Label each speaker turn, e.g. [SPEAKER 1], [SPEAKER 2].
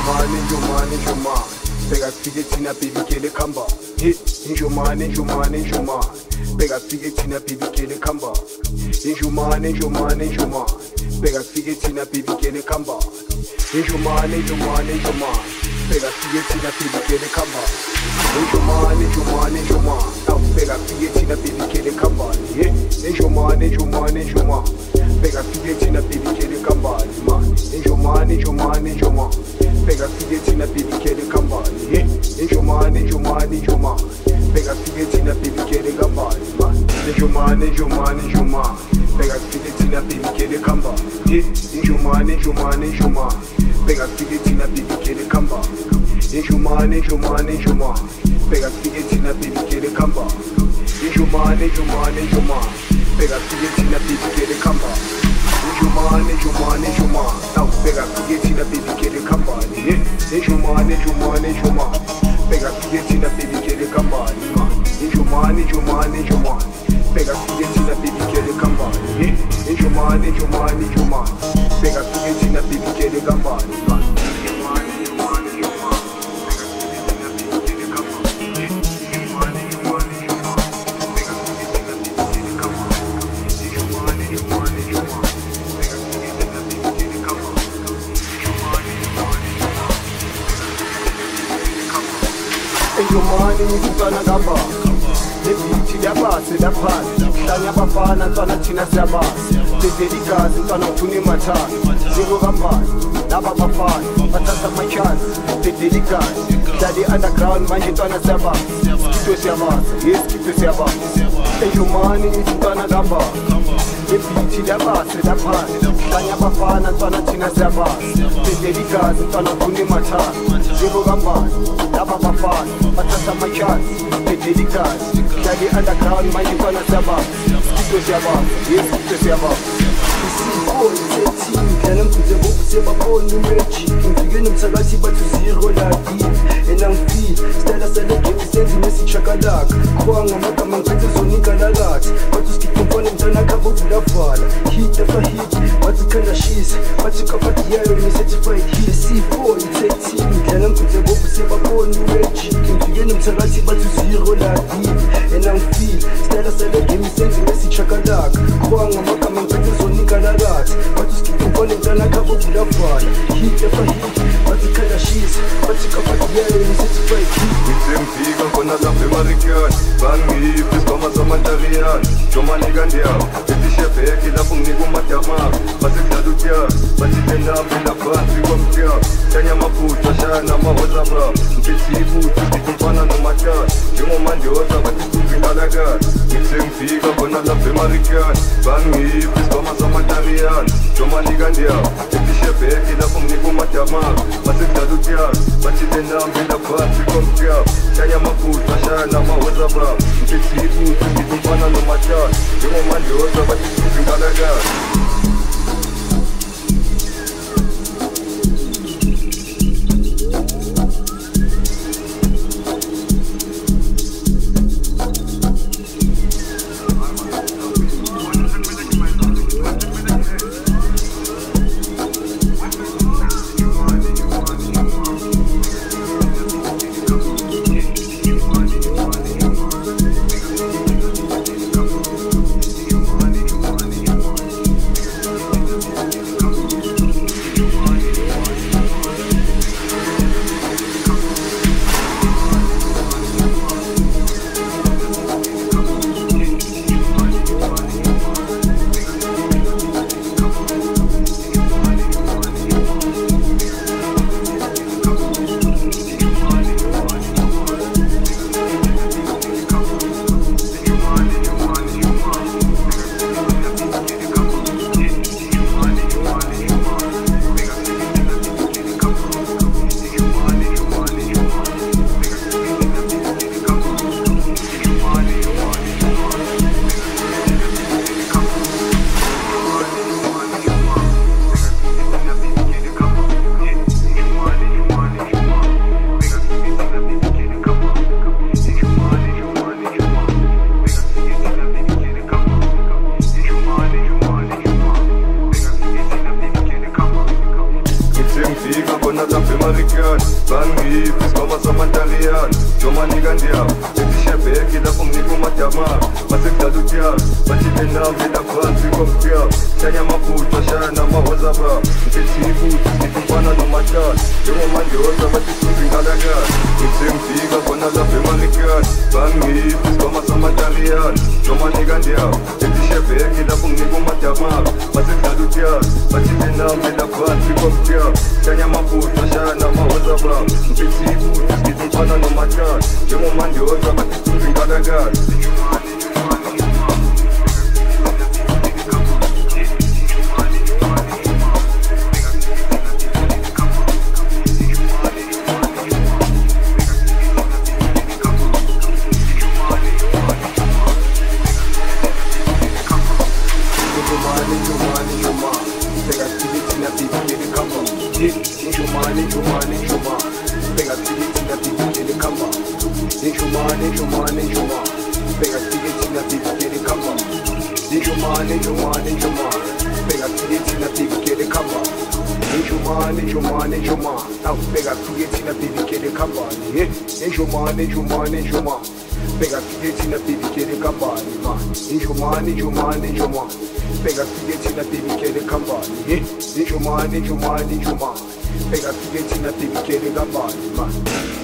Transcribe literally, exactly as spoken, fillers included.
[SPEAKER 1] Njomani, Njomani, Njomani. Bega fige tina baby kele kamba. Hey, Njomani, Njomani, Njomani. Bega fige tina baby kele kamba. Njomani, Njomani, Njomani. Bega fige tina baby kele kamba. Njomani, Njomani, Njomani. Bega fige tina baby kele kamba. Njomani, Njomani, Njomani. Now bega fige tina baby kele kamba. Hey, Njomani, Njomani, Njomani. Bega fige tina baby kele kamba. Njomani, Njomani, Njomani. Bega fige tina baby kele kamba. Hey, Njomani, Njomani, Njomani. Bega fige tina baby kele kamba. Njomani, Njomani, Njomani. Bega fige tina baby kele kamba. Hey, Njomani, Njomani, Njomani. Bega fige tina baby kele kamba. Njomani, Njomani, Njomani. Bega fige tina baby kele kamba. Njomani, Njomani, Njomani. Bega fige tina baby kele kamba. Njomani, Njomani, Njomani. Now bega fige tina baby kele kamba. Njomani, Njomani, Njomani. Bega fige tina baby kele kamba. Njomani, Njomani, Njomani. Bega fige tina baby kele kamba. Njomani, Njomani, Njomani. Bega fige tina baby kele kamba. Njomani ngifana gamba lebithi liyabasi laphansi hlanya abafana ntwana thina siyabazi tedelikazi ntwana uthuna imathana ziko kambani laba bafana bathatha amachansi tedelikazi hlali underground manje ntwana siyabazi skito siyabazi yes skito siyabazi Njomani ngifana gamba lebithi liyabasi laphansi hlanya abafana ntwana thina siyabazi tedelikazi ntwana uthuna imathana ziko kambani laba bafana bathatha amachansi tedelikazi hlali underground manje ntwana siyabazi skito siyabazi yes skito siyabazi
[SPEAKER 2] Isiboni sethini dlala mguze bobu sebabona umagic ngifike nomthakathi bathu zero laki and I'm free stella sele game senzi message chakalaka khwanga magama ngiphethe zonika lalathi bathu skip mfana mntana khabo vulavala hit after hit bathu khanda shisa bathu kapati yayo ni certified hit Isiboni sethini dlala mguze bobu sebabona umagic ngifike nomthakathi bathu zero laki and I'm free stella sele game senzi message chakalaka khwanga magama ngiphethe zonika lalathi bathu skip mfana mntana khabo vulavala hit after hit bathu khanda shisa bathu kapati yayo ni certified hit
[SPEAKER 3] Ngifika khona lapha eMarikani bangiphi isigoma zamaTaliyani Njomani kandiyawo etishebheki lapho nginika umadamako basekudlala utyawo bathithe nami laphansi komtyawo hlanya amaphutha ashaya nama-WhatsApp ngiphethe ibuthu ndithi mfana nomatata njengomandiyoza bathi kuzingalakani ngisengifika khona lapha eMarikani bangiphi isigoma zamaTaliyani Njomani kandiyawo etishebheki lapho nginika umadamako basekudlala utyawo bathithe nami laphansi komtyawo hlanya amaphutha ashaya nama-WhatsApp ngiphethe ibuthu ndithi mfana nomatata njengomandiyoza bathi kuzingalakani sihladu-tyap bathi benambela phansi komtyap hlanya amabhutha shaya namahozaba ngithethibuthu ngithumfana nomatata njengomandoza bathi suzingakakani ngisengifika khona lapha emarikani bangiphi isikhwama samatariyani noma nikandiyabo ethishebheki lapho nginika umadamako basekudlala-utyap bathi benambela phansi komtyap hlanya amabhutha shaya namahozaba ngithethibuthu ngithumfana nomatata njengomandoza bathi suzingakakani Enjumane, enjumane, enjumane, pega foguete na pibe que ele cambale, man. Enjumane, enjumane, enjumane, pega foguete na pibe que ele cambale. Enjumane, enjumane, enjumane, pega foguete na pibe que ele cambale, man.